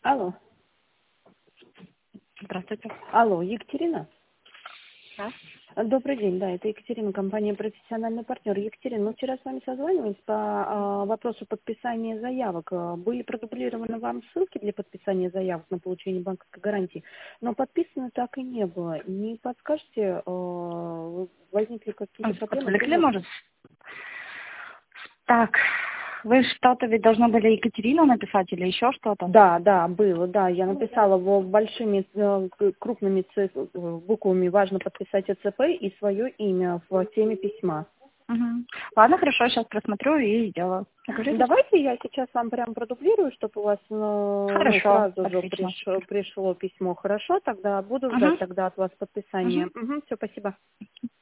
Алло. Здравствуйте. Алло, Екатерина? Да? Добрый день, да, это Екатерина, компания «Профессиональный партнер». Екатерина, мы вчера с вами созванивались по вопросу подписания заявок. Были продублированы вам ссылки для подписания заявок на получение банковской гарантии, но подписано так и не было. Не подскажете, возникли какие-то проблемы? Отвлекли, может? Так, вы что-то ведь должны были Екатерину написать или еще что-то? Да, было, да. Я написала большими крупными буквами «Важно подписать ЭЦП» и свое имя в теме письма. Угу. Ладно, хорошо, сейчас просмотрю и сделаю. Договорились? Давайте я сейчас вам прям продублирую, чтобы у вас Хорошо, сразу же отлично. пришло письмо. Хорошо, тогда буду ждать Угу. тогда от вас подписания. Угу. Все, спасибо.